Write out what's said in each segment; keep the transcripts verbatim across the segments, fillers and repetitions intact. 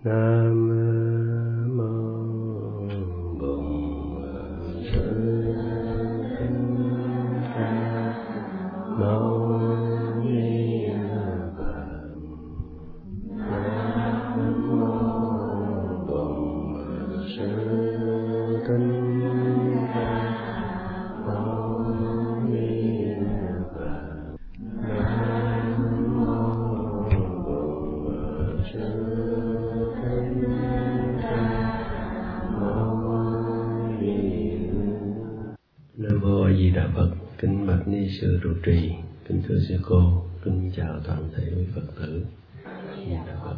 Nam mô Bổn Sư Thích Ca Mâu Ni Phật. Nam mô Bổn Sư Thích Ca Mâu Ni Phật. Nam mô Bổn Sư Nam mô A Di Đà Phật. Kính bạch ni sư trụ trì, kính thưa sư cô, kính chào toàn thể quý Phật tử. A Di Đà Phật.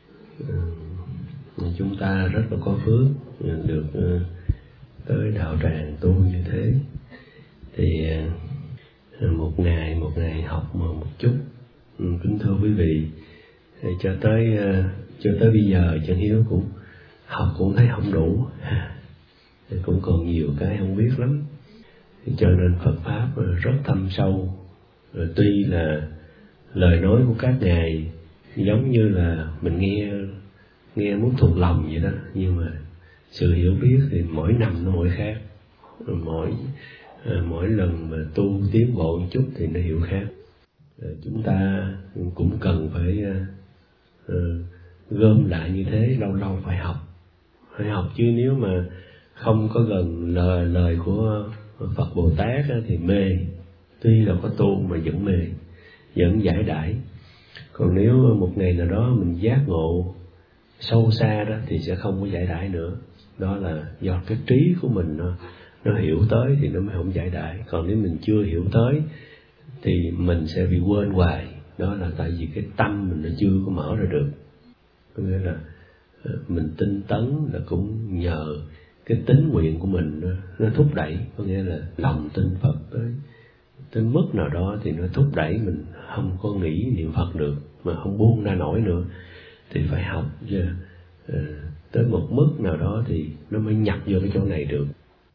Ừ, chúng ta rất là có phước được uh, tới đạo tràng tu như thế. Thì uh, một ngày một ngày học mà một chút. Ừ, kính thưa quý vị, thì cho tới uh, cho tới bây giờ Chân Hiếu cũng học cũng thấy không đủ, thì cũng còn nhiều cái không biết lắm. Cho nên Phật Pháp rất thâm sâu. Tuy là lời nói của các ngài giống như là mình nghe nghe muốn thuộc lòng vậy đó, nhưng mà sự hiểu biết thì mỗi năm nó mỗi khác, mỗi mỗi lần mà tu tiến bộ một chút thì nó hiểu khác. Chúng ta cũng cần phải uh, gom lại như thế, lâu lâu phải học, phải học chứ nếu mà không có gần lời lời của Phật Bồ Tát thì mê. Tuy là có tu mà vẫn mê, vẫn giải đãi. Còn nếu một ngày nào đó mình giác ngộ sâu xa đó thì sẽ không có giải đãi nữa. Đó là do cái trí của mình nó, nó hiểu tới thì nó mới không giải đãi. Còn nếu mình chưa hiểu tới thì mình sẽ bị quên hoài. Đó là tại vì cái tâm mình nó chưa có mở ra được. Có nghĩa là mình tinh tấn là cũng nhờ cái tính nguyện của mình nó, nó thúc đẩy. Có nghĩa là lòng tin Phật tới tới mức nào đó thì nó thúc đẩy mình không có nghĩ niệm Phật được, mà không buông ra nổi nữa, thì phải học chứ. Tới một mức nào đó thì nó mới nhập vô cái chỗ này được.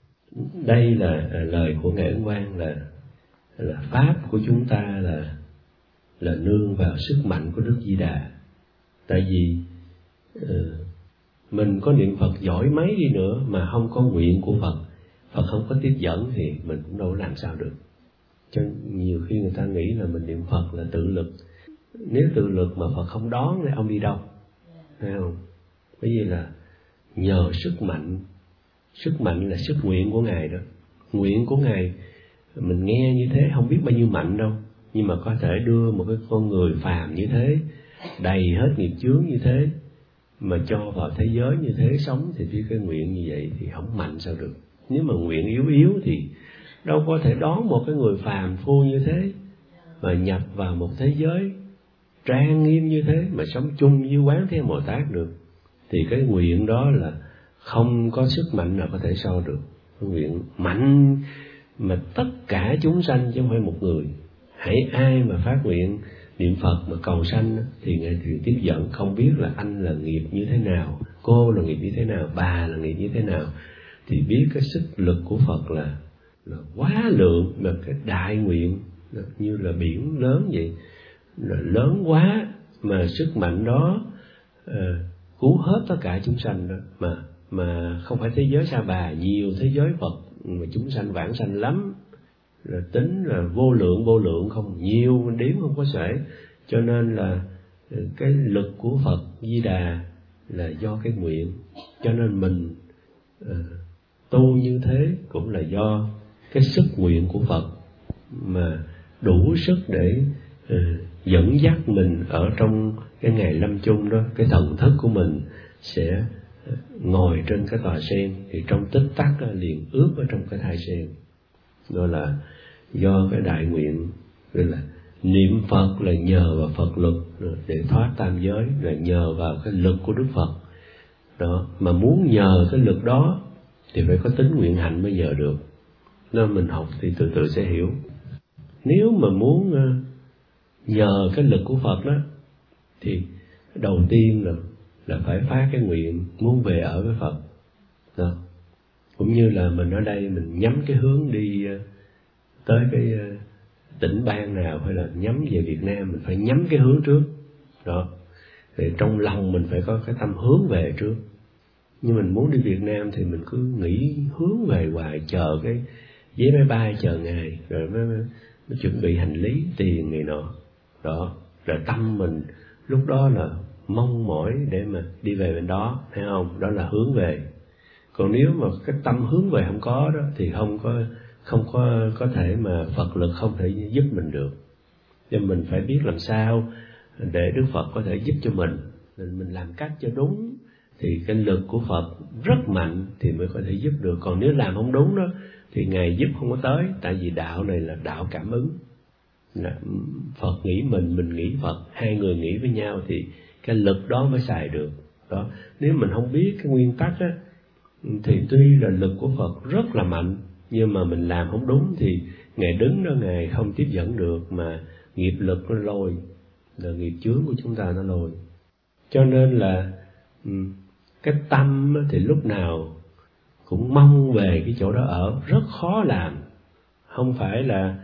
Đây là lời của Ngài Ấn Quang, là là pháp của chúng ta là là nương vào sức mạnh của Đức Di Đà. Tại vì uh, mình có niệm Phật giỏi mấy đi nữa mà không có nguyện của Phật, Phật không có tiếp dẫn thì mình cũng đâu làm sao được. Cho nhiều khi người ta nghĩ là mình niệm Phật là tự lực. Nếu tự lực mà Phật không đón thì ông đi đâu, thấy không? Bởi vì là nhờ sức mạnh. Sức mạnh là sức nguyện của Ngài đó. Nguyện của Ngài mình nghe như thế không biết bao nhiêu mạnh đâu, nhưng mà có thể đưa một cái con người phàm như thế, đầy hết nghiệp chướng như thế, mà cho vào thế giới như thế sống, thì biết cái nguyện như vậy thì không mạnh sao được. Nếu mà nguyện yếu yếu thì đâu có thể đón một cái người phàm phu như thế mà nhập vào một thế giới trang nghiêm như thế mà sống chung với Quán Thế Bồ Tát được. Thì cái nguyện đó là không có sức mạnh nào có thể so được. Cái nguyện mạnh mà tất cả chúng sanh chứ không phải một người. Hãy ai mà phát nguyện niệm Phật mà cầu sanh thì Ngài thì tiếp dẫn. Không biết là anh là nghiệp như thế nào, cô là nghiệp như thế nào, bà là nghiệp như thế nào, thì biết cái sức lực của Phật là là quá lượng, là cái đại nguyện là như là biển lớn vậy, là lớn quá, mà sức mạnh đó uh, cứu hết tất cả chúng sanh đó. Mà mà không phải thế giới Sa Bà, nhiều thế giới Phật mà chúng sanh vãng sanh lắm, là tính là vô lượng vô lượng, không nhiều đếm không có xuể. Cho nên là cái lực của Phật Di Đà là do cái nguyện. Cho nên mình uh, tu như thế cũng là do cái sức nguyện của Phật mà đủ sức để uh, dẫn dắt mình ở trong cái ngày lâm chung đó. Cái thần thức của mình sẽ uh, ngồi trên cái tòa sen, thì trong tích tắc liền ướp ở trong cái thai sen. Đó là do cái đại nguyện. Rồi là niệm Phật là nhờ vào Phật lực để thoát tam giới, là nhờ vào cái lực của Đức Phật đó. Mà muốn nhờ cái lực đó thì phải có tính nguyện hạnh mới nhờ được. Nên mình học thì từ từ sẽ hiểu. Nếu mà muốn nhờ cái lực của Phật đó thì đầu tiên là là phải phát cái nguyện muốn về ở với Phật đó. Cũng như là mình ở đây mình nhắm cái hướng đi tới cái tỉnh bang nào, hay là nhắm về Việt Nam, mình phải nhắm cái hướng trước đó. Thì trong lòng mình phải có cái tâm hướng về trước. Nhưng mình muốn đi Việt Nam thì mình cứ nghĩ hướng về hoài, chờ cái vé máy bay, chờ ngày rồi mới, mới, mới chuẩn bị hành lý, tiền này nọ. Đó, là tâm mình lúc đó là mong mỏi để mà đi về bên đó, thấy không? Đó là hướng về. Còn nếu mà cái tâm hướng về không có đó thì không có không có có thể mà Phật lực không thể giúp mình được. Nên mình phải biết làm sao để Đức Phật có thể giúp cho mình. Nên mình làm cách cho đúng thì cái lực của Phật rất mạnh thì mới có thể giúp được. Còn nếu làm không đúng đó thì Ngài giúp không có tới. Tại vì đạo này là đạo cảm ứng. Phật nghĩ mình, mình nghĩ Phật, hai người nghĩ với nhau thì cái lực đó mới xài được. Đó, nếu mình không biết cái nguyên tắc á thì tuy là lực của Phật rất là mạnh, nhưng mà mình làm không đúng thì Ngài đứng đó Ngài không tiếp dẫn được, mà nghiệp lực nó lôi, là nghiệp chướng của chúng ta nó lôi. Cho nên là cái tâm thì lúc nào cũng mong về cái chỗ đó ở, rất khó làm. Không phải là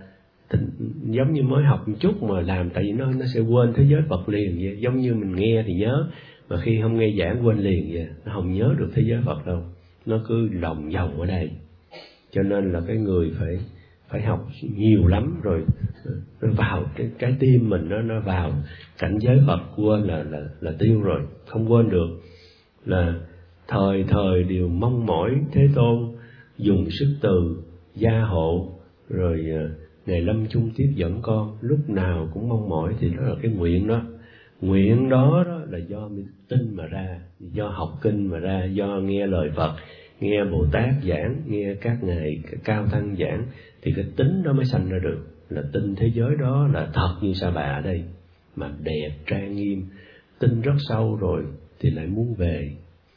giống như mới học một chút mà làm, tại vì nó nó sẽ quên thế giới Phật liền vậy. Giống như mình nghe thì nhớ, mà khi không nghe giảng quên liền vậy, nó không nhớ được thế giới Phật đâu, nó cứ lòng vòng ở đây. Cho nên là cái người phải phải học nhiều lắm rồi nó vào cái cái tim mình, nó nó vào cảnh giới Phật, quên là là là tiêu rồi, không quên được. Là thời thời đều mong mỏi Thế Tôn dùng sức từ gia hộ, rồi Ngài lâm chung tiếp dẫn con, lúc nào cũng mong mỏi. Thì đó là cái nguyện đó. Nguyện đó, đó là do tin mà ra, do học kinh mà ra, do nghe lời Phật, nghe Bồ Tát giảng, nghe các ngài cao tăng giảng, thì cái tính đó mới sanh ra được. Là tin thế giới đó là thật như Sa Bà ở đây, mà đẹp trang nghiêm, tin rất sâu rồi thì lại muốn về.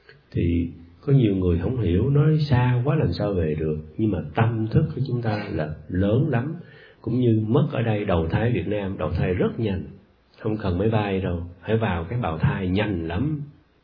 Thì có nhiều người không hiểu, nói xa quá làm sao về được. Nhưng mà tâm thức của chúng ta là lớn lắm. Cũng như mất ở đây đầu thai Việt Nam, đầu thai rất nhanh, không cần máy bay đâu, hãy vào cái bào thai nhanh lắm.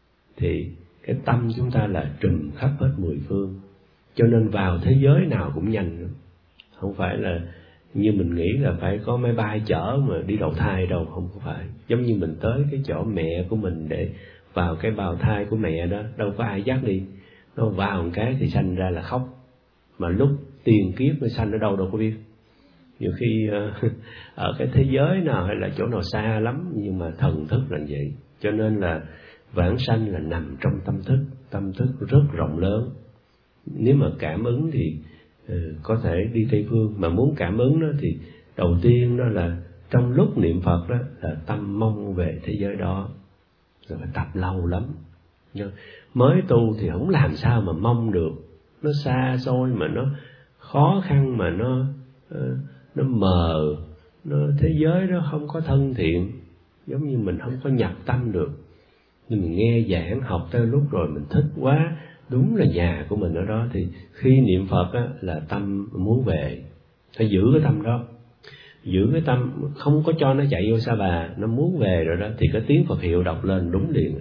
Thì cái tâm chúng ta là trùm khắp hết mười phương, cho nên vào thế giới nào cũng nhanh. Không phải là như mình nghĩ là phải có máy bay chở mà đi đầu thai đâu, không có phải. Giống như mình tới cái chỗ mẹ của mình để vào cái bào thai của mẹ đó, đâu có ai dắt đi. Nó vào một cái thì sanh ra là khóc, mà lúc tiền kiếp mới sanh ở đâu đâu có biết. Nhiều khi uh, ở cái thế giới nào hay là chỗ nào xa lắm, nhưng mà thần thức là vậy. Cho nên là vãng sanh là nằm trong tâm thức, tâm thức rất rộng lớn. Nếu mà cảm ứng thì uh, có thể đi Tây Phương, mà muốn cảm ứng đó thì đầu tiên đó là trong lúc niệm Phật đó là tâm mong về thế giới đó, rồi phải tập lâu lắm. Nhưng mới tu thì không làm sao mà mong được, nó xa xôi mà nó khó khăn, mà nó uh, nó mờ, nó thế giới đó không có thân thiện, giống như mình không có nhập tâm được. Nhưng mình nghe giảng học tới lúc rồi mình thích quá, đúng là nhà của mình ở đó, thì khi niệm Phật á, là tâm muốn về, phải giữ cái tâm đó, giữ cái tâm, không có cho nó chạy vô Sa Bà, nó muốn về rồi đó thì cái tiếng Phật hiệu đọc lên đúng liền.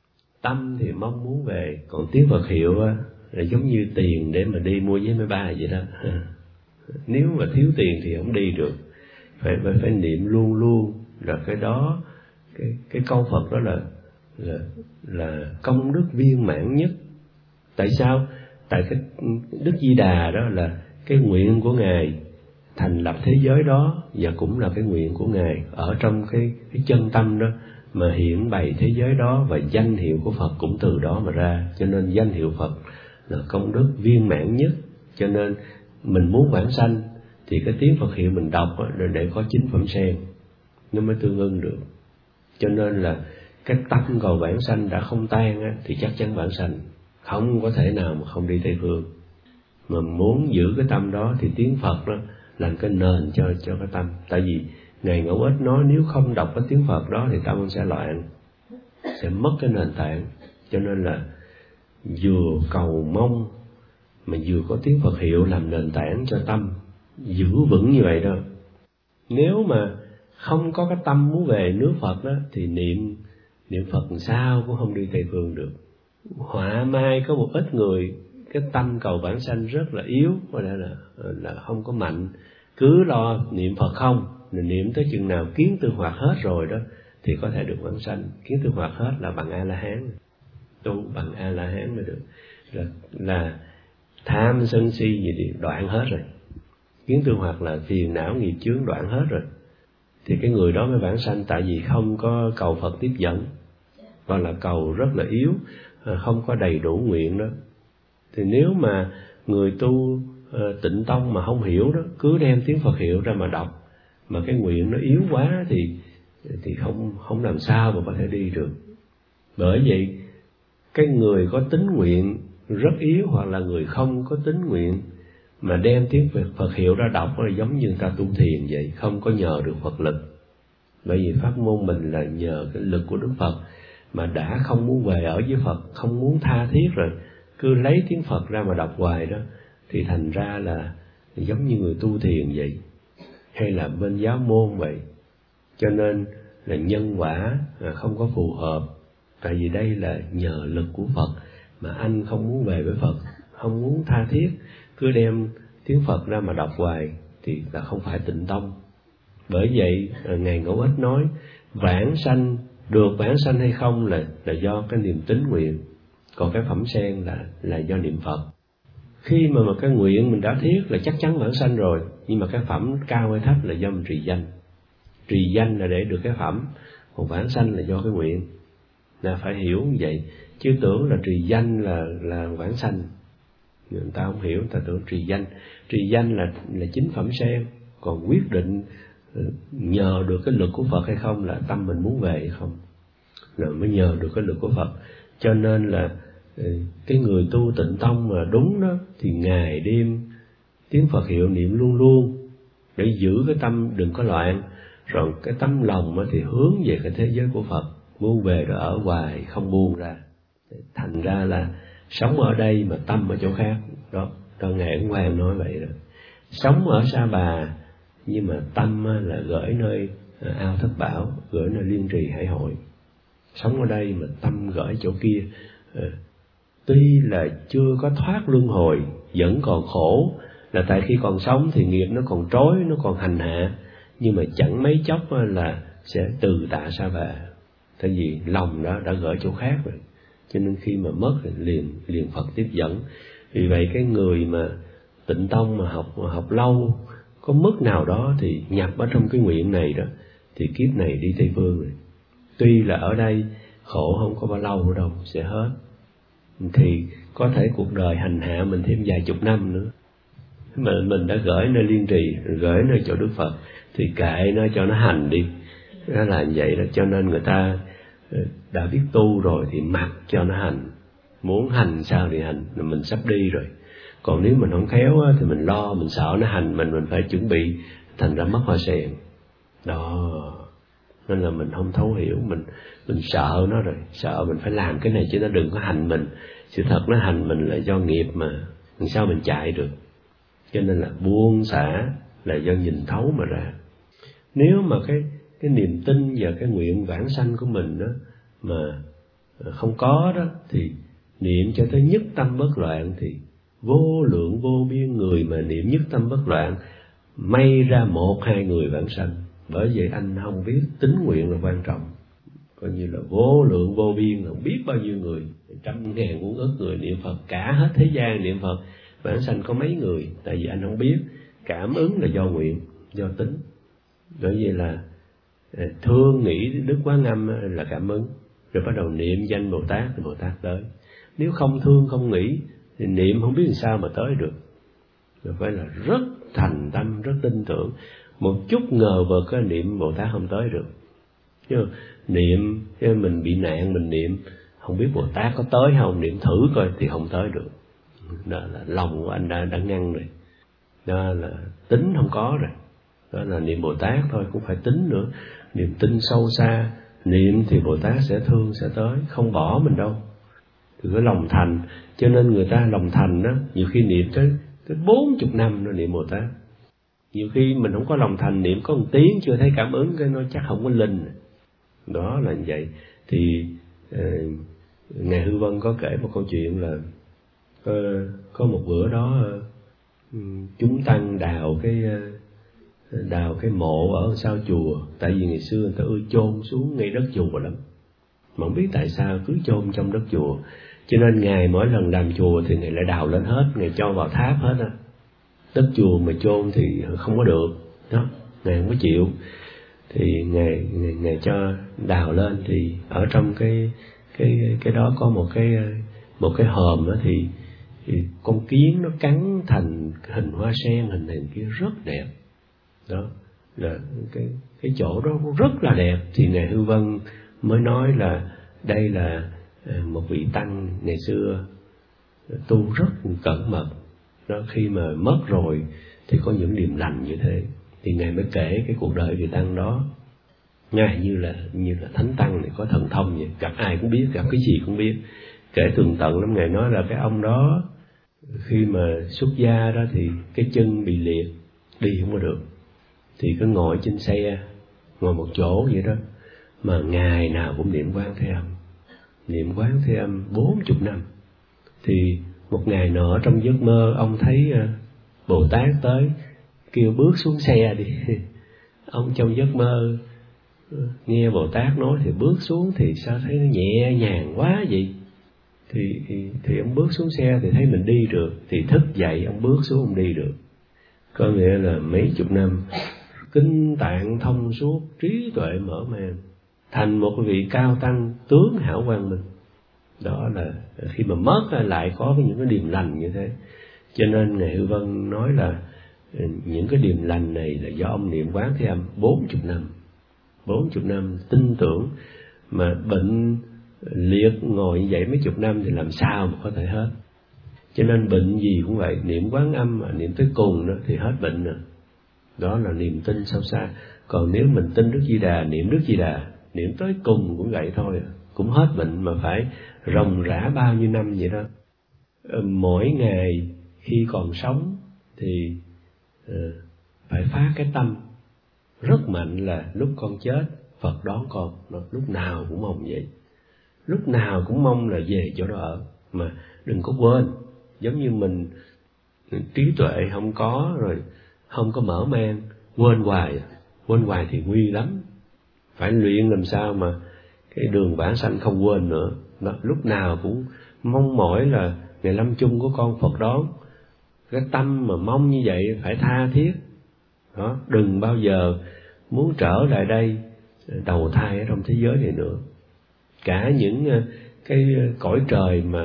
Tâm thì mong muốn về, còn tiếng Phật hiệu á, là giống như tiền để mà đi mua vé máy bay vậy đó. Nếu mà thiếu tiền thì không đi được, phải phải, phải niệm luôn luôn là cái đó, cái cái câu Phật đó là là là công đức viên mãn nhất. Tại sao? Tại cái Đức Di Đà đó là cái nguyện của Ngài thành lập thế giới đó, và cũng là cái nguyện của Ngài ở trong cái cái chân tâm đó mà hiển bày thế giới đó, và danh hiệu của Phật cũng từ đó mà ra. Cho nên danh hiệu Phật là công đức viên mãn nhất. Cho nên mình muốn vãng sanh thì cái tiếng Phật hiệu mình đọc để, để có chính phẩm sen nó mới tương ưng được. Cho nên là cái tâm cầu vãng sanh đã không tan á, thì chắc chắn vãng sanh, không có thể nào mà không đi Tây Phương. Mà muốn giữ cái tâm đó thì tiếng Phật đó làm cái nền cho cho cái tâm. Tại vì Ngài Ngẫu Ích nói nếu không đọc cái tiếng Phật đó thì tâm sẽ loạn, sẽ mất cái nền tảng. Cho nên là vừa cầu mong mà vừa có tiếng Phật hiệu làm nền tảng cho tâm giữ vững như vậy đó. Nếu mà không có cái tâm muốn về nước Phật đó thì niệm niệm Phật sao cũng không đi Tây Phương được. Họa mai có một ít người cái tâm cầu vãng sanh rất là yếu, có lẽ là là không có mạnh, cứ lo niệm Phật không, niệm tới chừng nào kiến tư hoạt hết rồi đó thì có thể được vãng sanh. Kiến tư hoạt hết là bằng A La Hán, tu bằng A La Hán mới được, là, là tham sân si gì thì đoạn hết rồi. Kiến tư hoạt là phiền não nghiệp chướng đoạn hết rồi, thì cái người đó mới vãng sanh. Tại vì không có cầu Phật tiếp dẫn, còn là cầu rất là yếu, không có đầy đủ nguyện đó. Thì nếu mà người tu uh, tịnh tông mà không hiểu đó, cứ đem tiếng Phật hiệu ra mà đọc, mà cái nguyện nó yếu quá thì thì không không làm sao mà có thể đi được. Bởi vậy cái người có tín nguyện rất yếu, hoặc là người không có tín nguyện mà đem tiếng Phật hiệu ra đọc là giống như người ta tu thiền vậy, không có nhờ được Phật lực. Bởi vì pháp môn mình là nhờ cái lực của Đức Phật, mà đã không muốn về ở với Phật, không muốn tha thiết rồi, cứ lấy tiếng Phật ra mà đọc hoài đó, thì thành ra là giống như người tu thiền vậy, hay là bên giáo môn vậy. Cho nên là nhân quả không có phù hợp. Tại vì đây là nhờ lực của Phật, mà anh không muốn về với Phật, không muốn tha thiết, cứ đem tiếng Phật ra mà đọc hoài thì là không phải tịnh tông. Bởi vậy Ngài Ngẫu Ích nói vãng sanh, được vãng sanh hay không là là do cái niềm tín nguyện, còn cái phẩm sen là là do niệm Phật. Khi mà mà cái nguyện mình đã thiết là chắc chắn vãng sanh rồi, nhưng mà cái phẩm cao hay thấp là do mình trì danh. Trì danh là để được cái phẩm, còn vãng sanh là do cái nguyện. Là phải hiểu như vậy, chứ tưởng là trì danh là là vãng sanh. Người ta không hiểu, người ta tưởng trì danh. Trì danh là là chính phẩm sen, còn quyết định nhờ được cái lực của Phật hay không là tâm mình muốn về hay không, rồi mới nhờ được cái lực của Phật. Cho nên là cái người tu tịnh tông mà đúng đó thì ngày đêm tiếng Phật hiệu niệm luôn luôn, để giữ cái tâm đừng có loạn, rồi cái tấm lòng thì hướng về cái thế giới của Phật, muốn về rồi ở hoài không buông ra. Thành ra là sống ở đây mà tâm ở chỗ khác đó. Đó Ngài Ấn Quang nói vậy đó. Sống ở Sa Bà nhưng mà tâm là gửi nơi Ao Thất Bảo, gửi nơi Liên Trì Hải Hội. Sống ở đây mà tâm gửi chỗ kia. Tuy là chưa có thoát luân hồi, vẫn còn khổ, là tại khi còn sống thì nghiệp nó còn trói, nó còn hành hạ, nhưng mà chẳng mấy chốc là sẽ từ tạ Sa Bà. Tại vì lòng đó đã gửi chỗ khác rồi, cho nên khi mà mất thì liền liền Phật tiếp dẫn. Vì vậy cái người mà tịnh tông mà học mà học lâu, có mức nào đó thì nhập ở trong cái nguyện này đó, thì kiếp này đi Tây Phương rồi. Tuy là ở đây khổ không có bao lâu nữa đâu, sẽ hết. Thì có thể cuộc đời hành hạ mình thêm vài chục năm nữa. Mà mình đã gửi nơi Liên Trì, gửi nơi chỗ Đức Phật, thì kệ nó cho nó hành đi. Nó làm vậy đó, cho nên người ta đã biết tu rồi thì mặc cho nó hành. Muốn hành sao thì hành, mình sắp đi rồi. Còn nếu mình không khéo thì mình lo, mình sợ nó hành mình, mình phải chuẩn bị, thành ra mất hoa sen. Đó, nên là mình không thấu hiểu, mình mình sợ nó rồi, sợ mình phải làm cái này chứ nó đừng có hành mình. Sự thật nó hành mình là do nghiệp mà, làm sao mình chạy được. Cho nên là buông xả là do nhìn thấu mà ra. Nếu mà cái cái niềm tin và cái nguyện vãng sanh của mình đó mà không có đó, thì niệm cho tới nhất tâm bất loạn, thì vô lượng vô biên người mà niệm nhất tâm bất loạn, may ra một hai người vãng sanh. Bởi vậy anh không biết tín nguyện là quan trọng, coi như là vô lượng vô biên, không biết bao nhiêu người, trăm ngàn muôn ức người niệm Phật, cả hết thế gian niệm Phật, vãng sanh có mấy người. Tại vì anh không biết. Cảm ứng là do nguyện, do tính. Bởi vậy là thương nghĩ Đức Quán Âm là cảm ứng, rồi bắt đầu niệm danh Bồ Tát thì Bồ Tát tới. Nếu không thương không nghĩ thì niệm không biết làm sao mà tới được. Rồi phải là rất thành tâm, rất tin tưởng. Một chút ngờ vực cái niệm Bồ Tát không tới được. Chứ niệm chứ mình bị nạn mình niệm không biết Bồ Tát có tới không, niệm thử coi thì không tới được. Đó là lòng của anh đã, đã ngăn rồi. Đó là tính không có rồi. Đó là niệm Bồ Tát thôi, cũng phải tính nữa. Niệm tin sâu xa, niệm thì Bồ Tát sẽ thương, sẽ tới, không bỏ mình đâu. Thì cái lòng thành, cho nên người ta lòng thành đó, nhiều khi niệm tới tới bốn chục năm rồi niệm Bồ Tát. Nhiều khi mình không có lòng thành, niệm có một tiếng chưa thấy cảm ứng, cái nó chắc không có linh. Đó là như vậy. Thì uh, Ngài Hư Vân có kể một câu chuyện là uh, có một bữa đó uh, chúng tăng đào cái uh, đào cái mộ ở sau chùa, tại vì ngày xưa người ta ưa chôn xuống ngay đất chùa lắm, mà không biết tại sao cứ chôn trong đất chùa, cho nên Ngài mỗi lần làm chùa thì Ngài lại đào lên hết, Ngài cho vào tháp hết á. Đất chùa mà chôn thì không có được đó, Ngài không có chịu, thì Ngài, Ngài, Ngài cho đào lên. Thì ở trong cái cái cái đó có một cái một cái hòm đó, thì, thì con kiến nó cắn thành hình hoa sen hình hình kia rất đẹp đó, là cái cái chỗ đó rất là đẹp. Thì Ngài Hư Vân mới nói là đây là một vị tăng ngày xưa tu rất cẩn mật đó, khi mà mất rồi thì có những điềm lành như thế. Thì Ngài mới kể cái cuộc đời vị tăng đó. Ngài như là như là thánh tăng này có thần thông vậy, gặp ai cũng biết, gặp cái gì cũng biết, kể tường tận lắm. Ngài nói là cái ông đó khi mà xuất gia đó thì cái chân bị liệt, đi không có được, thì cứ ngồi trên xe, ngồi một chỗ vậy đó, mà ngày nào cũng niệm Quán Thế Âm, niệm Quán Thế Âm bốn chục năm. Thì một ngày nọ trong giấc mơ ông thấy Bồ Tát tới kêu bước xuống xe đi. Ông trong giấc mơ nghe Bồ Tát nói thì bước xuống, thì sao thấy nó nhẹ nhàng quá vậy. Thì, thì, thì ông bước xuống xe thì thấy mình đi được, thì thức dậy ông bước xuống ông đi được. Có nghĩa là mấy chục năm kinh tạng thông suốt, trí tuệ mở màn, thành một vị cao tăng tướng hảo quang minh. Đó là khi mà mất lại có những cái điềm lành như thế. Cho nên Ngài Hư Vân nói là những cái điềm lành này là do ông niệm Quán Thế Âm bốn chục năm, bốn chục năm tin tưởng. Mà bệnh liệt ngồi như vậy mấy chục năm thì làm sao mà có thể hết. Cho nên bệnh gì cũng vậy, niệm Quán Âm mà niệm tới cùng đó thì hết bệnh rồi. Đó là niềm tin sâu xa. Còn nếu mình tin Đức Di Đà, niệm Đức Di Đà, niệm tới cùng cũng vậy thôi, cũng hết bệnh, mà phải ròng rã bao nhiêu năm vậy đó. Mỗi ngày khi còn sống thì uh, phải phá cái tâm rất mạnh là lúc con chết Phật đón con. Lúc nào cũng mong vậy, lúc nào cũng mong là về chỗ đó ở, mà đừng có quên. Giống như mình trí tuệ không có rồi, không có mở mang, quên hoài, quên hoài thì nguy lắm. Phải luyện làm sao mà cái đường vãng sanh không quên nữa. Đó, lúc nào cũng mong mỏi là ngày lâm chung của con Phật đón. Cái tâm mà mong như vậy phải tha thiết. Đó, đừng bao giờ muốn trở lại đây đầu thai ở trong thế giới này nữa. Cả những cái cõi trời mà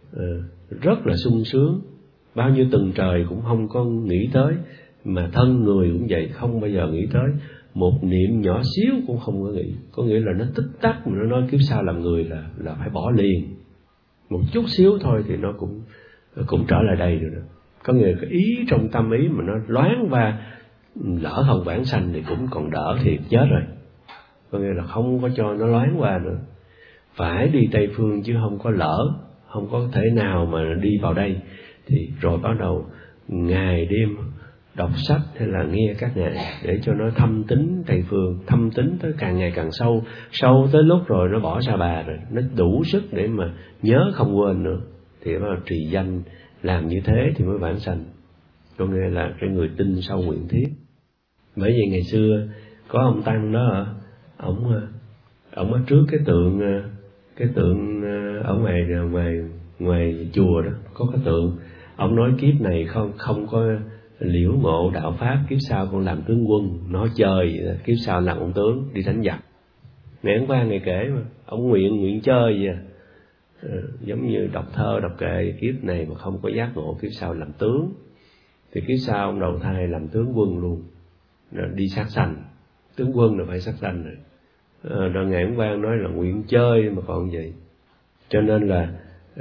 rất là sung sướng, bao nhiêu tầng trời cũng không có nghĩ tới, mà thân người cũng vậy, không bao giờ nghĩ tới. Một niệm nhỏ xíu cũng không có nghĩ. Có nghĩa là nó tích tắc mà nó nói kiếp sau làm người là là phải bỏ liền. Một chút xíu thôi thì nó cũng cũng trở lại đây rồi đó. Có nghĩa là cái ý trong tâm ý mà nó loáng và lỡ không vãng sanh thì cũng còn đỡ, thiệt chết rồi. Có nghĩa là không có cho nó loáng qua nữa. Phải đi Tây Phương chứ không có lỡ, không có thể nào mà đi vào đây. Thì rồi bắt đầu ngày đêm đọc sách hay là nghe các ngài để cho nó thâm tín Tây Phương, thâm tín tới càng ngày càng sâu, sâu tới lúc rồi nó bỏ Sa Bà rồi, nó đủ sức để mà nhớ không quên nữa. Thì bắt đầu trì danh, làm như thế thì mới vãng sanh. Có nghĩa là cái người tin sâu nguyện thiết. Bởi vì ngày xưa có ông tăng đó, ổng ổng ở trước cái tượng cái tượng ở ngoài ngoài ngoài chùa đó có cái tượng. Ông nói kiếp này không không có liễu ngộ đạo pháp, kiếp sau con làm tướng quân. Nói chơi, kiếp sau làm ông tướng đi đánh giặc. Ngày hôm qua ngày kể mà ông nguyện nguyện chơi vậy à. À, giống như đọc thơ đọc kệ, kiếp này mà không có giác ngộ, kiếp sau làm tướng, thì kiếp sau ông đầu thai làm tướng quân luôn, rồi đi sát sanh. Tướng quân là phải sát sanh rồi. À, rồi ngày hôm qua nói là nguyện chơi mà còn vậy. Cho nên là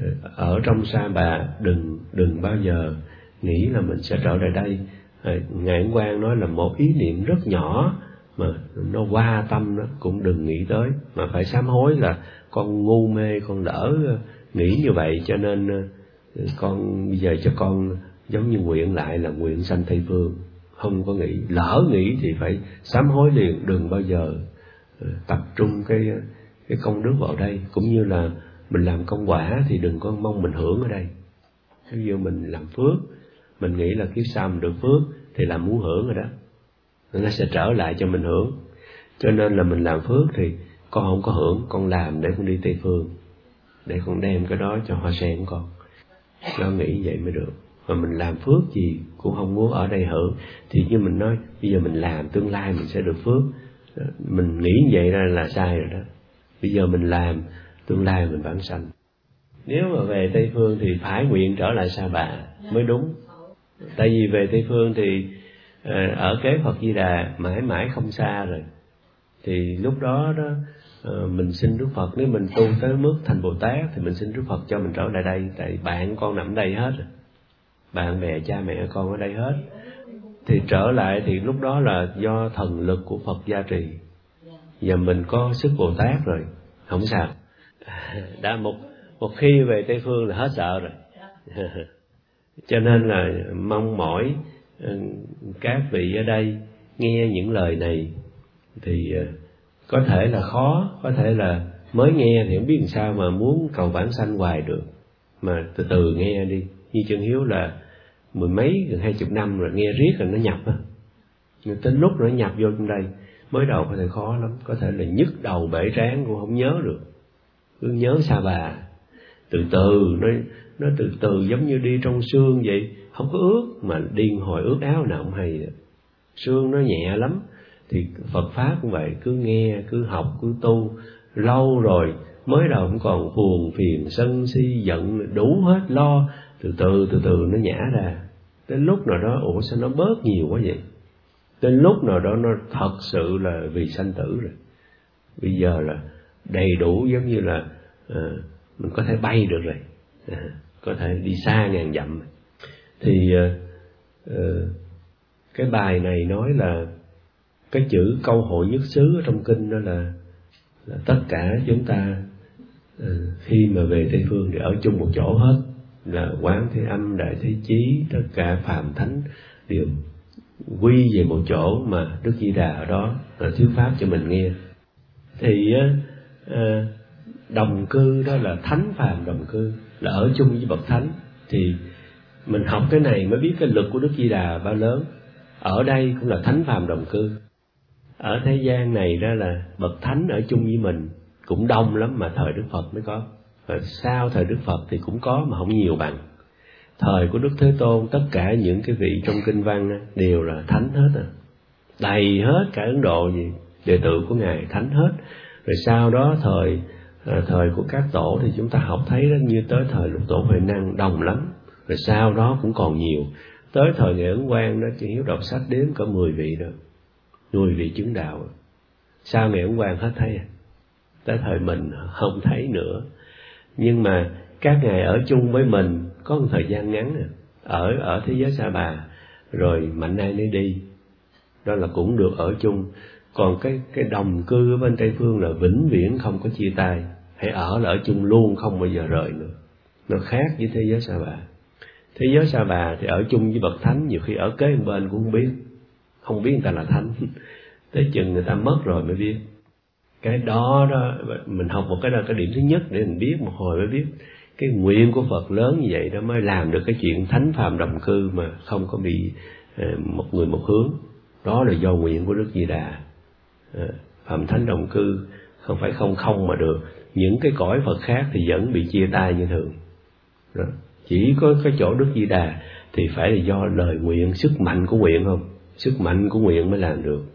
ở trong Sa Bà đừng đừng bao giờ nghĩ là mình sẽ trở lại đây. À, ngày hôm qua nói là một ý niệm rất nhỏ mà nó qua tâm đó cũng đừng nghĩ tới, mà phải sám hối là con ngu mê, con lỡ nghĩ như vậy, cho nên con bây giờ cho con giống như nguyện lại là nguyện sanh Tây Phương. Không có nghĩ, lỡ nghĩ thì phải sám hối liền, đừng bao giờ tập trung cái cái công đức vào đây. Cũng như là mình làm công quả thì đừng có mong mình hưởng ở đây. Ví dụ mình làm phước, mình nghĩ là kiếp sau mình được phước thì là muốn hưởng rồi đó. nó sẽ trở lại cho mình hưởng. Cho nên là mình làm phước thì con không có hưởng, con làm để con đi Tây Phương, để con đem cái đó cho hoa sen của con. Nó nghĩ vậy mới được. Mà mình làm phước gì cũng không muốn ở đây hưởng, thì như mình nói bây giờ mình làm tương lai mình sẽ được phước. Mình nghĩ vậy ra là sai rồi đó. Bây giờ mình làm tương lai mình vãng sanh. Nếu mà về Tây Phương thì phải nguyện trở lại Sa Bà mới đúng. Tại vì về Tây Phương thì ở kế Phật Di Đà mãi mãi không xa rồi. Thì lúc đó đó mình xin Đức Phật, nếu mình tu tới mức thành Bồ Tát thì mình xin Đức Phật cho mình trở lại đây. Tại bạn con nằm đây hết rồi, bạn bè cha mẹ con ở đây hết. Thì trở lại thì lúc đó là do thần lực của Phật gia trì, và mình có sức Bồ Tát rồi, không sao. Đã một một khi về Tây Phương là hết sợ rồi. Cho nên là mong mỏi các vị ở đây nghe những lời này thì có thể là khó, có thể là mới nghe thì không biết làm sao mà muốn cầu vãng sanh hoài được. Mà từ từ nghe đi. Như Chân Hiếu là mười mấy, gần hai chục năm rồi, nghe riết rồi nó nhập á. Nhưng tới lúc nó nhập vô trong đây, mới đầu có thể khó lắm, có thể là nhức đầu bể trán cũng không nhớ được. Cứ nhớ Sa Bà. Từ từ, nó, nó từ từ giống như đi trong xương vậy, không có ướt, mà điên hồi ướt áo nào không hay. Xương nó nhẹ lắm. Thì Phật Pháp cũng vậy, cứ nghe, cứ học, cứ tu. Lâu rồi, mới đầu cũng còn buồn, phiền, sân, si, giận, đủ hết, lo. Từ từ, từ từ nó nhả ra. Đến lúc nào đó, ủa sao nó bớt nhiều quá vậy? Đến lúc nào đó nó thật sự là vì sanh tử rồi. Bây giờ là đầy đủ, giống như là à, mình có thể bay được rồi, à, có thể đi xa ngàn dặm. Thì à, à, cái bài này nói là cái chữ câu hội nhất xứ ở trong kinh đó là, là tất cả chúng ta à, khi mà về Tây Phương thì ở chung một chỗ hết, là Quán Thế Âm, Đại Thế Chí, tất cả phàm thánh đều quy về một chỗ mà Đức Di Đà ở đó là thuyết pháp cho mình nghe. Thì à, đồng cư đó là thánh phàm đồng cư, là ở chung với bậc thánh. Thì mình học cái này mới biết cái lực của Đức Di Đà bao lớn. Ở đây cũng là thánh phàm đồng cư. Ở thế gian này đó là bậc thánh ở chung với mình cũng đông lắm, mà thời Đức Phật mới có. Và sau thời Đức Phật thì cũng có mà không nhiều bằng. Thời của Đức Thế Tôn, tất cả những cái vị trong kinh văn đều là thánh hết à. Đầy hết, cả Ấn Độ gì đệ tử của Ngài thánh hết. Rồi sau đó thời à, thời của các tổ thì chúng ta học thấy đó, như tới thời Lục Tổ Huệ Năng đông lắm. Rồi sau đó cũng còn nhiều. Tới thời Ngài Ấn Quang đó, Chân Hiếu đọc sách đếm có mười vị rồi, mười vị chứng đạo. Sau Ngài Ấn Quang hết thấy à. Tới thời mình không thấy nữa. Nhưng mà các ngài ở chung với mình có một thời gian ngắn à. Ở ở thế giới Sa Bà, rồi mạnh ai nấy đi. Đó là cũng được ở chung. Còn cái cái đồng cư ở bên Tây Phương là vĩnh viễn không có chia tay, hãy ở là ở chung luôn, không bao giờ rời nữa. Nó khác với thế giới Sa Bà. Thế giới Sa Bà thì ở chung với bậc thánh, nhiều khi ở kế bên cũng không biết, không biết người ta là thánh. Tới chừng người ta mất rồi mới biết. Cái đó đó mình học một cái đó, cái điểm thứ nhất để mình biết, một hồi mới biết cái nguyện của Phật lớn như vậy đó mới làm được cái chuyện thánh phàm đồng cư mà không có bị một người một hướng. Đó là do nguyện của Đức Di Đà. Phàm thánh đồng cư không phải không không mà được. Những cái cõi Phật khác thì vẫn bị chia tay như thường. Đó. Chỉ có cái chỗ Đức Di Đà thì phải là do lời nguyện, sức mạnh của nguyện không? Sức mạnh của nguyện mới làm được.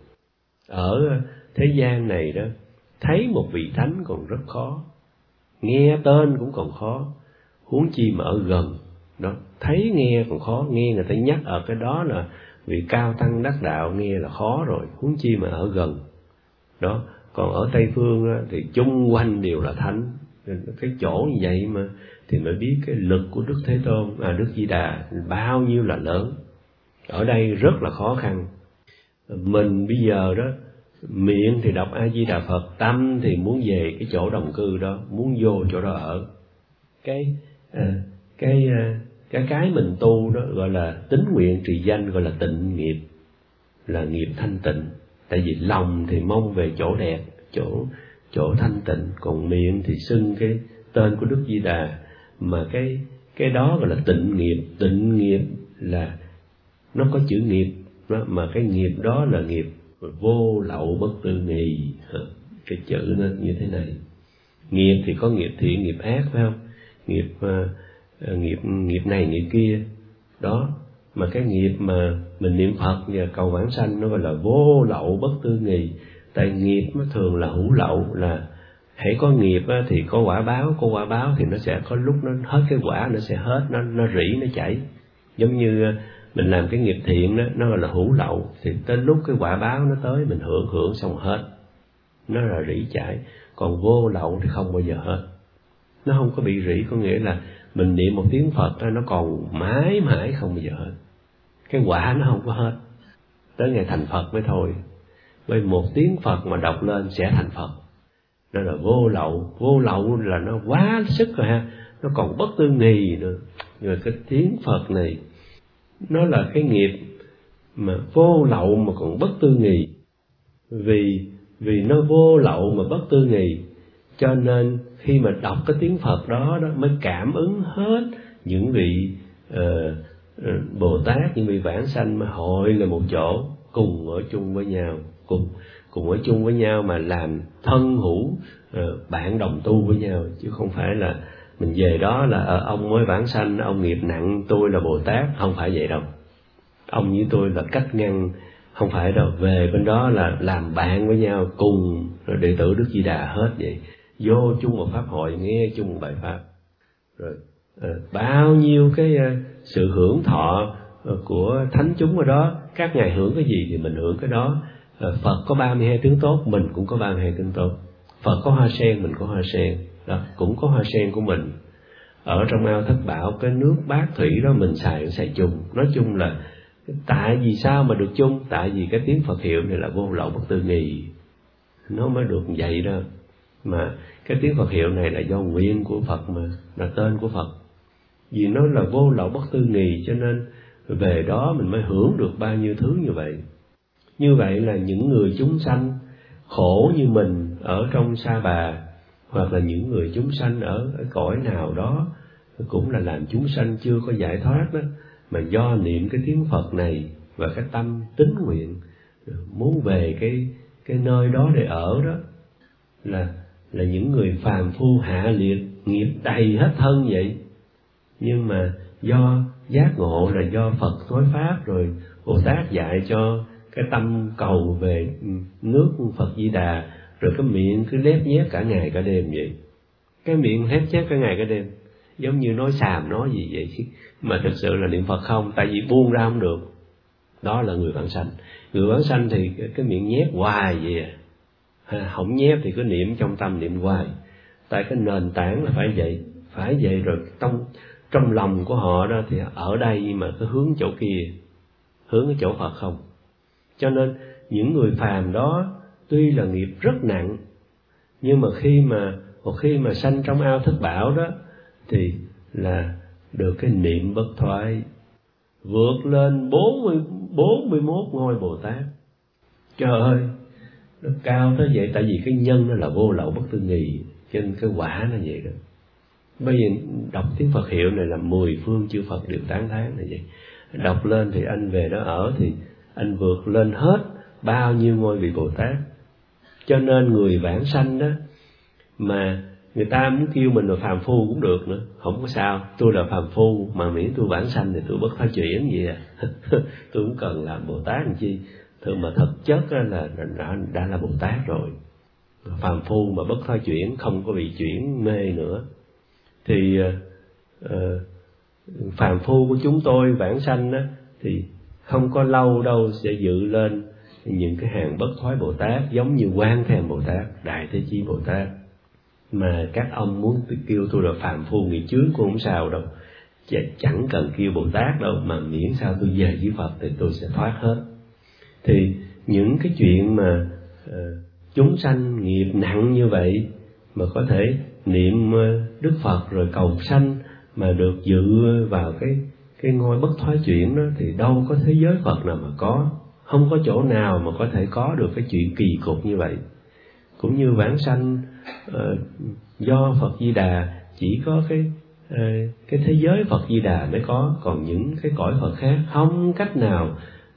Ở thế gian này đó, thấy một vị thánh còn rất khó, nghe tên cũng còn khó, huống chi mà ở gần. Đó, thấy nghe còn khó, nghe người ta nhắc ở cái đó là vị cao tăng đắc đạo, nghe là khó rồi, huống chi mà ở gần. Đó, còn ở Tây Phương đó, thì chung quanh đều là thánh. Cái chỗ như vậy mà thì mới biết cái lực của Đức Thế Tôn, à Đức Di Đà bao nhiêu là lớn. Ở đây rất là khó khăn. Mình bây giờ đó, miệng thì đọc A Di Đà Phật, tâm thì muốn về cái chỗ đồng cư đó, muốn vô chỗ đó ở. Cái à, cái à, cái cái mình tu đó gọi là tín nguyện trì danh, gọi là tịnh nghiệp, là nghiệp thanh tịnh. Tại vì lòng thì mong về chỗ đẹp, chỗ chỗ thanh tịnh, còn miệng thì xưng cái tên của Đức Di Đà, mà cái cái đó gọi là tịnh nghiệp. Tịnh nghiệp là nó có chữ nghiệp đó, mà cái nghiệp đó là nghiệp vô lậu bất tư nghì. Cái chữ nó như thế này. Nghiệp thì có nghiệp thiện, nghiệp ác, phải không? Nghiệp uh, nghiệp nghiệp này nghiệp kia đó, mà cái nghiệp mà mình niệm Phật và cầu vãng sanh nó gọi là vô lậu bất tư nghì. Tại nghiệp nó thường là hữu lậu, là hãy có nghiệp thì có quả báo, có quả báo thì nó sẽ có lúc nó hết cái quả, nó sẽ hết, nó nó rỉ, nó chảy. Giống như mình làm cái nghiệp thiện đó, nó gọi là hữu lậu, thì tới lúc cái quả báo nó tới mình hưởng hưởng xong hết, nó là rỉ chảy. Còn vô lậu thì không bao giờ hết, nó không có bị rỉ, có nghĩa là mình niệm một tiếng Phật nó còn mãi mãi không bao giờ hết, cái quả nó không có hết, tới ngày thành Phật mới thôi. Với một tiếng Phật mà đọc lên sẽ thành Phật, đó là vô lậu. Vô lậu là nó quá sức rồi ha, nó còn bất tư nghì nữa. Rồi cái tiếng Phật này nó là cái nghiệp mà vô lậu mà còn bất tư nghì. Vì vì nó vô lậu mà bất tư nghì, cho nên khi mà đọc cái tiếng Phật đó đó mới cảm ứng hết những vị uh, uh, Bồ Tát, những vị vãng sanh mà hội là một chỗ, cùng ở chung với nhau, cùng cùng ở chung với nhau mà làm thân hữu uh, bạn đồng tu với nhau, chứ không phải là mình về đó là uh, ông mới vãng sanh, ông nghiệp nặng, tôi là Bồ Tát, không phải vậy đâu. Ông với tôi là cách ngăn, không phải đâu. Về bên đó là làm bạn với nhau, cùng đệ tử Đức Di Đà hết vậy, vô chung một pháp hội, nghe chung một bài pháp. Rồi à, bao nhiêu cái uh, sự hưởng thọ uh, của thánh chúng ở đó, các ngài hưởng cái gì thì mình hưởng cái đó. uh, Phật có ba mươi hai tướng tốt, mình cũng có ba mươi hai tướng tốt. Phật có hoa sen, mình có hoa sen đó, cũng có hoa sen của mình. Ở trong ao Thất Bảo, cái nước bát thủy đó mình xài cũng xài chung. Nói chung là tại vì sao mà được chung? Tại vì cái tiếng Phật hiệu này là vô lậu bất tư nghì, nó mới được vậy đó. Mà cái tiếng Phật hiệu này là do nguyện của Phật, mà là tên của Phật. Vì nó là vô lậu bất tư nghì, cho nên về đó mình mới hưởng được bao nhiêu thứ như vậy. Như vậy là những người chúng sanh khổ như mình ở trong Sa Bà, hoặc là những người chúng sanh ở, ở cõi nào đó cũng là làm chúng sanh chưa có giải thoát đó, mà do niệm cái tiếng Phật này và cái tâm tín nguyện muốn về cái cái nơi đó để ở đó, là là những người phàm phu hạ liệt, nghiệp đầy hết thân vậy. Nhưng mà do giác ngộ, là do Phật nói pháp, rồi Bồ Tát dạy cho cái tâm cầu về nước Phật Di Đà, rồi cái miệng cứ lép nhép cả ngày cả đêm vậy. Cái miệng lép nhép cả ngày cả đêm, giống như nói xàm nói gì vậy, mà thực sự là niệm Phật không, tại vì buông ra không được. Đó là người vãng sanh. Người vãng sanh thì cái, cái miệng nhép hoài vậy à. Không nhép thì cứ niệm trong tâm, niệm hoài. Tại cái nền tảng là phải vậy, phải vậy. Rồi trong trong lòng của họ đó thì ở đây mà cứ hướng chỗ kia, hướng cái chỗ Phật không. Cho nên những người phàm đó tuy là nghiệp rất nặng, nhưng mà khi mà một khi mà sanh trong ao Thất Bảo đó thì là được cái niệm bất thoại, vượt lên bốn mươi mốt ngôi Bồ Tát. Trời ơi, nó cao tới vậy, tại vì cái nhân nó là vô lậu bất tư nghì, cho nên cái quả nó vậy đó. Bây giờ đọc tiếng Phật hiệu này là mười phương chư Phật đều tán thán là vậy. Đọc lên thì anh về đó ở thì anh vượt lên hết bao nhiêu ngôi vị Bồ Tát. Cho nên người vãng sanh đó, mà người ta muốn kêu mình là phàm phu cũng được nữa, không có sao. Tôi là phàm phu mà miễn tôi vãng sanh thì tôi bất thoái chuyển gì à. Tôi cũng cần làm Bồ Tát làm chi. Thường mà thực chất là đã, đã là Bồ Tát rồi. Phàm phu mà bất thoái chuyển, không có bị chuyển mê nữa. Thì uh, phàm phu của chúng tôi vãng sanh đó, thì không có lâu đâu sẽ dự lên những cái hàng bất thoái Bồ Tát, giống như Quan Thế Âm Bồ Tát, Đại Thế Chí Bồ Tát. Mà các ông muốn kêu tôi là phàm phu nghiệp chướng cũng không sao đâu, chẳng cần kêu Bồ Tát đâu, mà miễn sao tôi về với Phật thì tôi sẽ thoát hết. Thì những cái chuyện mà uh, chúng sanh nghiệp nặng như vậy mà có thể niệm uh, Đức Phật rồi cầu sanh mà được dự vào cái cái ngôi bất thoái chuyển đó, thì đâu có thế giới Phật nào mà có, không có chỗ nào mà có thể có được cái chuyện kỳ cục như vậy. Cũng như vãng sanh uh, do Phật Di Đà chỉ có cái uh, cái thế giới Phật Di Đà mới có, còn những cái cõi Phật khác không cách nào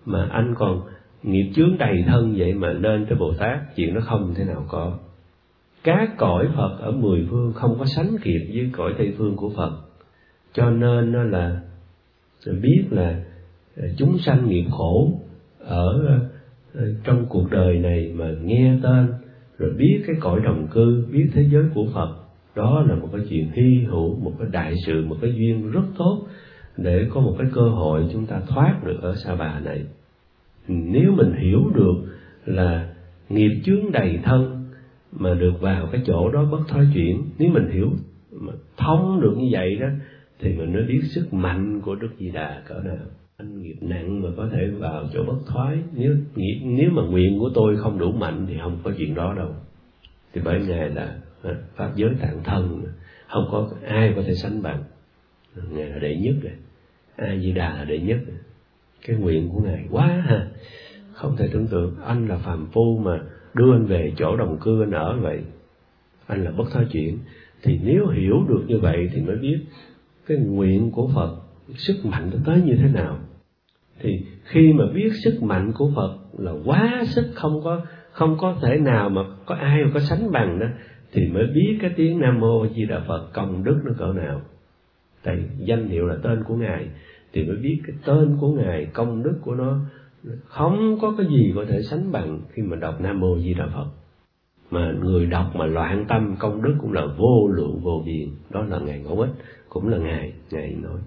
mà anh còn nghiệp chướng đầy thân vậy mà lên tới Bồ Tát, chuyện đó không thể nào có. Các cõi Phật ở mười phương không có sánh kịp với cõi Tây phương của Phật. Cho nên nó là biết là chúng sanh nghiệp khổ ở trong cuộc đời này mà nghe tên, rồi biết cái cõi đồng cư, biết thế giới của Phật, đó là một cái chuyện hy hữu, một cái đại sự, một cái duyên rất tốt để có một cái cơ hội chúng ta thoát được ở Sa Bà này. Nếu mình hiểu được là nghiệp chướng đầy thân mà được vào cái chỗ đó bất thoái chuyển, nếu mình hiểu mà thông được như vậy đó, thì mình mới biết sức mạnh của Đức Di Đà cỡ nào. Anh nghiệp nặng mà có thể vào chỗ bất thoái, nếu nghiệp, nếu mà nguyện của tôi không đủ mạnh thì không có chuyện đó đâu. Thì bởi Ngài là pháp giới tạng thân, không có ai có thể sánh bằng. Ngài là đệ nhất rồi, A Di Đà là đệ nhất. Cái nguyện của Ngài quá ha, không thể tưởng tượng. Anh là phàm phu mà đưa anh về chỗ đồng cư anh ở vậy, anh là bất thoái chuyển. Thì nếu hiểu được như vậy thì mới biết cái nguyện của Phật, sức mạnh nó tới như thế nào. Thì khi mà biết sức mạnh của Phật là quá sức, không có không có thể nào mà có ai mà có sánh bằng đó, thì mới biết cái tiếng Nam Mô Di Đà Phật công đức nó cỡ nào. Tại danh hiệu là tên của Ngài, thì mới biết cái tên của Ngài, công đức của nó không có cái gì có thể sánh bằng khi mà đọc Nam Mô Di Đà Phật. Mà người đọc mà loạn tâm, công đức cũng là vô lượng vô biên. Đó là Ngài Ngẫu Ích, cũng là Ngài Ngài nói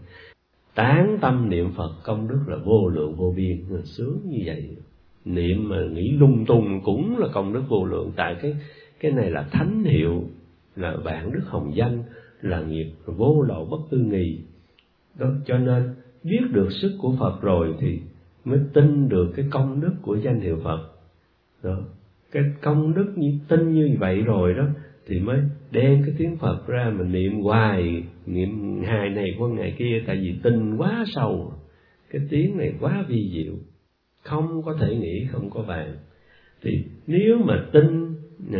tán tâm niệm Phật công đức là vô lượng vô biên. Sướng như vậy. Niệm mà nghĩ lung tung cũng là công đức vô lượng. Tại cái cái này là thánh hiệu, là vạn đức hồng danh, là nghiệp vô lậu bất tư nghì. Đó, cho nên biết được sức của Phật rồi thì mới tin được cái công đức của danh hiệu Phật. Đó, cái công đức như tin như vậy rồi đó thì mới đem cái tiếng Phật ra mình niệm hoài, niệm ngày này qua ngày kia. Tại vì tin quá sâu, cái tiếng này quá vi diệu, không có thể nghĩ, không có bàn. Thì nếu mà tin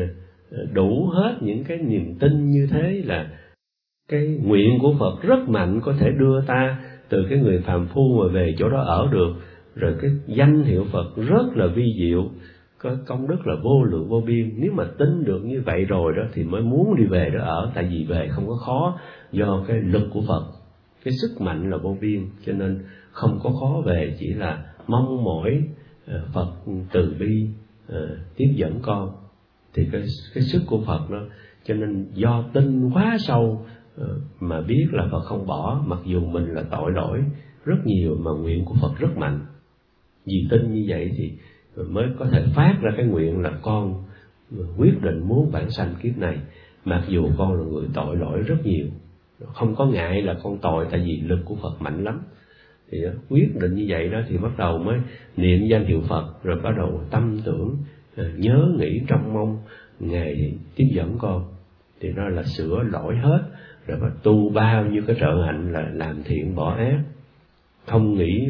đủ hết những cái niềm tin như thế là cái nguyện của Phật rất mạnh, có thể đưa ta từ cái người phàm phu mà về chỗ đó ở được. Rồi cái danh hiệu Phật rất là vi diệu, có công đức là vô lượng vô biên. Nếu mà tin được như vậy rồi đó thì mới muốn đi về đó ở. Tại vì về không có khó, do cái lực của Phật, cái sức mạnh là vô biên, cho nên không có khó về. Chỉ là mong mỏi Phật từ bi tiếp dẫn con. Thì cái, cái sức của Phật đó, cho nên do tin quá sâu mà biết là Phật không bỏ, mặc dù mình là tội lỗi rất nhiều mà nguyện của Phật rất mạnh. Vì tin như vậy thì mới có thể phát ra cái nguyện là con quyết định muốn vãng sanh kiếp này, mặc dù con là người tội lỗi rất nhiều, không có ngại là con tội, tại vì lực của Phật mạnh lắm. Thì đó, quyết định như vậy đó thì bắt đầu mới niệm danh hiệu Phật, rồi bắt đầu tâm tưởng nhớ nghĩ trông mong Ngài tiếp dẫn con. Thì đó là sửa lỗi hết, rồi bắt tu bao nhiêu cái trợ hạnh là làm thiện bỏ ác, không nghĩ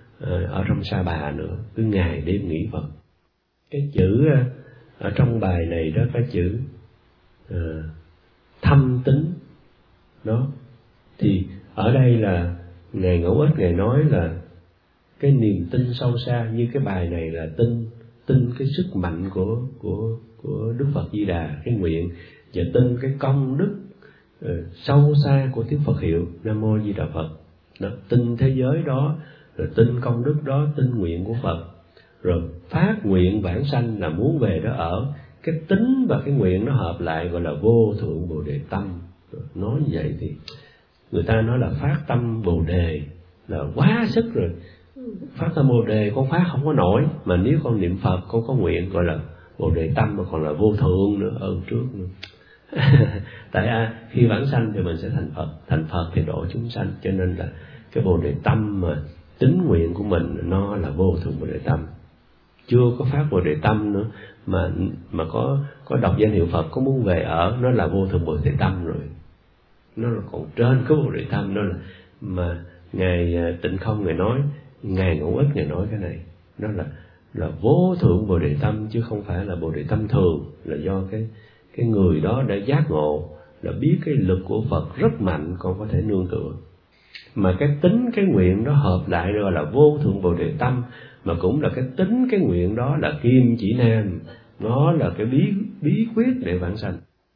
ở trong Sa Bà nữa, cứ ngày đêm nghĩ Phật. Cái chữ ở trong bài này đó, cái chữ uh, thâm tín đó, thì ở đây là Ngài Ngẫu Ích Ngài nói là cái niềm tin sâu xa. Như cái bài này là tin tin cái sức mạnh của của của Đức Phật Di Đà, cái nguyện, và tin cái công đức uh, sâu xa của tiếng Phật hiệu Nam Mô Di Đà Phật đó, tin thế giới đó, rồi tin công đức đó, tin nguyện của Phật, rồi phát nguyện vãng sanh là muốn về đó ở. Cái tính và cái nguyện nó hợp lại gọi là vô thượng bồ đề tâm. Rồi nói như vậy thì người ta nói là phát tâm bồ đề là quá sức rồi. Phát tâm bồ đề con phát không có nổi, mà nếu con niệm Phật con có nguyện gọi là bồ đề tâm, mà còn là vô thượng nữa, ơn trước nữa. Tại à, khi vãng sanh thì mình sẽ thành Phật, thành Phật thì độ chúng sanh. Cho nên là cái bồ đề tâm mà tính nguyện của mình nó là vô thượng bồ đề tâm. Chưa có phát bồ đề tâm nữa mà mà có có đọc danh hiệu Phật, có muốn về ở, nó là vô thượng bồ đề tâm rồi. Nó là còn trên cái bồ đề tâm đó. Là mà Ngài Tịnh Không Ngài nói, Ngài Ngẫu Ích Ngài nói cái này, nó là là vô thượng bồ đề tâm, chứ không phải là bồ đề tâm thường. Là do cái cái người đó đã giác ngộ, là biết cái lực của Phật rất mạnh, còn có thể nương tựa. Mà cái tính cái nguyện đó hợp lại rồi là vô thượng bồ đề tâm, mà cũng là cái tính cái nguyện đó là kim chỉ nam, nó là cái bí bí quyết để vãng sanh.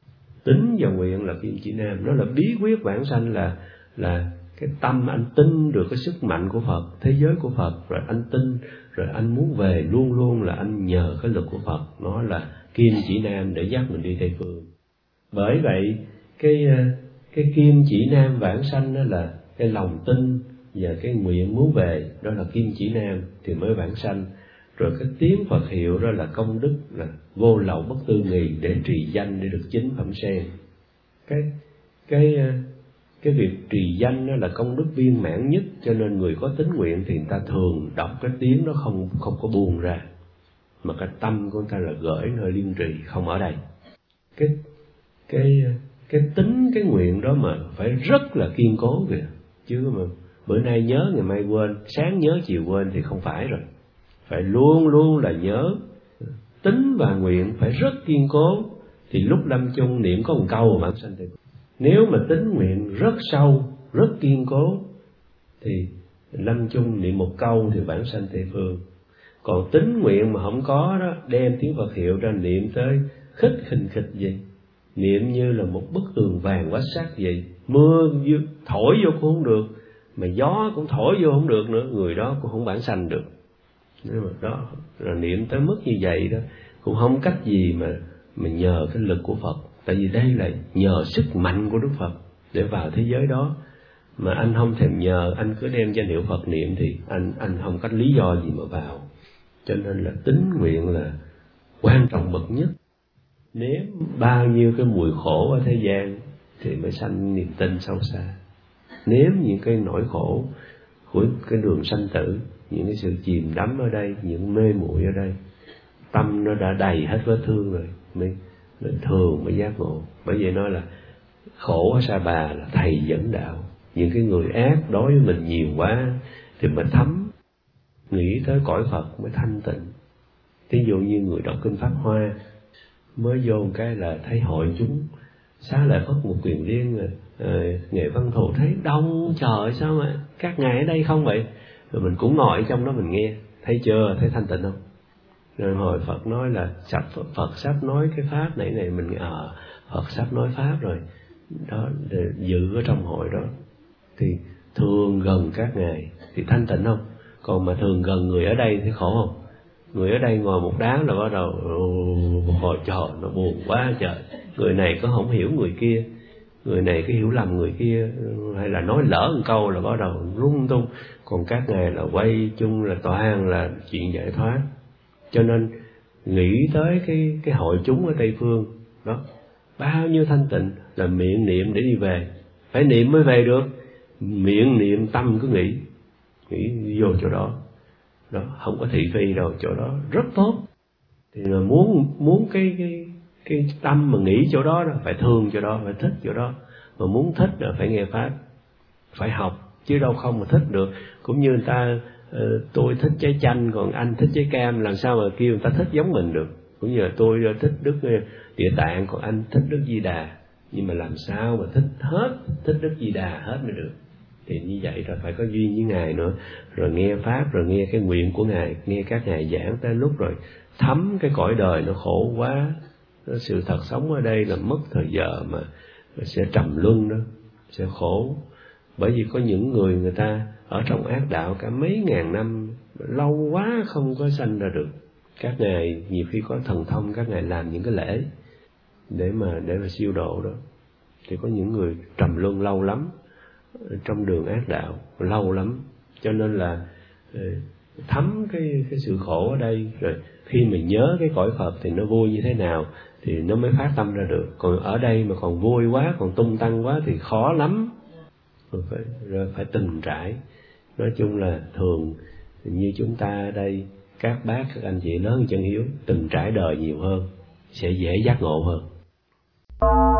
Tính và nguyện là kim chỉ nam, nó là bí quyết vãng sanh, là là cái tâm anh tin được cái sức mạnh của Phật, thế giới của Phật, rồi anh tin, rồi anh muốn về luôn luôn là anh nhờ cái lực của Phật, nó là kim chỉ nam để dắt mình đi Tây phương. Bởi vậy cái cái kim chỉ nam vãng sanh đó là cái lòng tin và cái nguyện muốn về, đó là kim chỉ nam thì mới vãng sanh. Rồi cái tiếng Phật hiệu đó là công đức, là vô lậu bất tư nghì để trì danh để được chính phẩm sen. Cái cái cái việc trì danh đó là công đức viên mãn nhất, cho nên người có tín nguyện thì người ta thường đọc cái tiếng đó không không có buông ra, mà cái tâm của người ta là gửi nơi liên trì, không ở đây. Cái cái cái tính cái nguyện đó mà phải rất là kiên cố kìa, chứ mà bữa nay nhớ ngày mai quên, sáng nhớ chiều quên thì không phải rồi. Phải luôn luôn là nhớ. Tính và nguyện phải rất kiên cố thì lúc lâm chung niệm có một câu mà vãng sanh Tây phương. Nếu mà tính nguyện rất sâu, rất kiên cố thì lâm chung niệm một câu thì vãng sanh Tây phương. Còn tính nguyện mà không có đó, đem tiếng Phật hiệu ra niệm tới khích khình khịch vậy, niệm như là một bức tường vàng quách sắt vậy, mưa thổi vô cũng không được, mà gió cũng thổi vô không được nữa, người đó cũng không vãng sanh được. Nếu mà đó là niệm tới mức như vậy đó, cũng không cách gì mà mà nhờ cái lực của Phật. Tại vì đây là nhờ sức mạnh của Đức Phật để vào thế giới đó. Mà anh không thèm nhờ, anh cứ đem danh hiệu Phật niệm thì anh anh không có lý do gì mà vào. Cho nên là tín nguyện là quan trọng bậc nhất. Nếm bao nhiêu cái mùi khổ ở thế gian thì mới sanh niềm tin sâu xa. Nếm những cái nỗi khổ của cái đường sanh tử, những cái sự chìm đắm ở đây, những mê muội ở đây, tâm nó đã đầy hết vết thương rồi, mới, mới thường mới giác ngộ. Bởi vậy nói là khổ ở Sa Bà là thầy dẫn đạo. Những cái người ác đối với mình nhiều quá thì mình thấm, nghĩ tới cõi Phật mới thanh tịnh. Ví dụ như người đọc kinh Pháp Hoa mới vô một cái là thấy hội chúng Xá Lợi Phất một Quyền Liên rồi, rồi Nghệ Văn Thù thấy đông, trời sao mà các ngài ở đây không vậy? Rồi mình cũng ngồi ở trong đó mình nghe, thấy chưa, thấy thanh tịnh không? Rồi hồi Phật nói là sắp Phật sắp nói cái pháp này này, mình ờ à, Phật sắp nói pháp rồi đó, để dự ở trong hội đó. Thì thường gần các ngài thì thanh tịnh không? Còn mà thường gần người ở đây thì khổ không? Người ở đây ngồi một đám là bắt đầu hồi trời nó buồn quá trời, người này có không hiểu người kia, người này có hiểu lầm người kia, hay là nói lỡ một câu là bắt đầu lung tung. Còn các ngài là quay chung là toàn là chuyện giải thoát. Cho nên nghĩ tới cái cái hội chúng ở Tây Phương đó, bao nhiêu thanh tịnh là miệng niệm để đi về, phải niệm mới về được. Miệng niệm tâm cứ nghĩ, nghĩ vô chỗ đó, đó không có thị phi đâu, chỗ đó rất tốt. Thì là muốn muốn cái cái cái tâm mà nghĩ chỗ đó, đó phải thương chỗ đó, phải thích chỗ đó. Mà muốn thích là phải nghe pháp, phải học, chứ đâu không mà thích được. Cũng như người ta uh, tôi thích trái chanh, còn anh thích trái cam, làm sao mà kêu người ta thích giống mình được. Cũng như là tôi thích Đức Địa Tạng, còn anh thích Đức Di Đà, nhưng mà làm sao mà thích hết, thích Đức Di Đà hết mới được. Thì như vậy rồi phải có duyên với Ngài nữa, rồi nghe pháp, rồi nghe cái nguyện của Ngài, nghe các Ngài giảng tới lúc rồi thấm cái cõi đời nó khổ quá, nó sự thật sống ở đây là mất thời giờ mà sẽ trầm luân đó, sẽ khổ. Bởi vì có những người người ta ở trong ác đạo cả mấy ngàn năm, lâu quá không có sanh ra được. Các Ngài nhiều khi có thần thông, các Ngài làm những cái lễ để mà để mà siêu độ đó. Thì có những người trầm luân lâu lắm trong đường ác đạo, lâu lắm. Cho nên là thấm cái cái sự khổ ở đây, rồi khi mình nhớ cái cõi Phật thì nó vui như thế nào thì nó mới phát tâm ra được. Còn ở đây mà còn vui quá, còn tung tăng quá thì khó lắm. Rồi phải, rồi phải từng trải. Nói chung là thường như chúng ta ở đây, các bác, các anh chị lớn chân hiếu, từng trải đời nhiều hơn, sẽ dễ giác ngộ hơn.